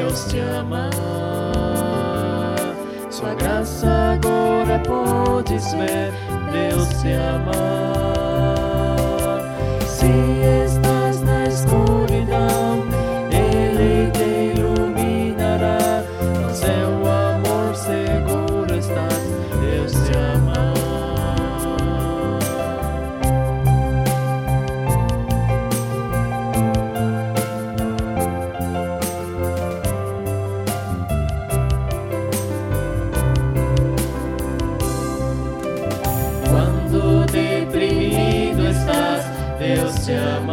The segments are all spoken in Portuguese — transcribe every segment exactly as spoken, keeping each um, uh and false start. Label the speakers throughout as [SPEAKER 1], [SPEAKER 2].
[SPEAKER 1] Deus te ama. Sua graça agora podes ver, Deus te ama. Se estás na escuridão, Ele te iluminará. No seu amor seguro estás, Deus te ama. Quando deprimido estás, Deus te ama.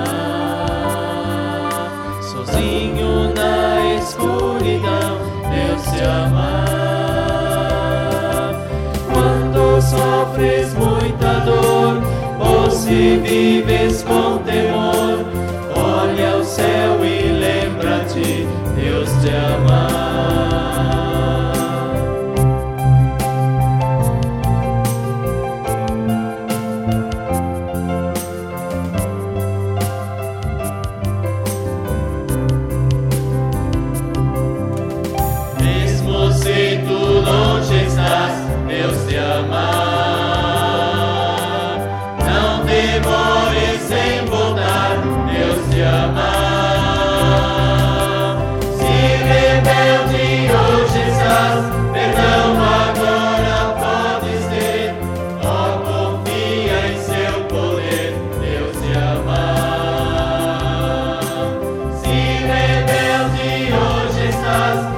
[SPEAKER 1] Sozinho na escuridão, Deus te ama. Quando sofres muita dor, ou se vives com temor, olha ao céu e lembra-te, Deus te ama. Se tu longe estás, Deus te ama. Não demores em voltar, Deus te ama. Se rebelde hoje estás, perdão agora podes ter. Oh, confia em seu poder, Deus te ama. Se rebelde hoje estás,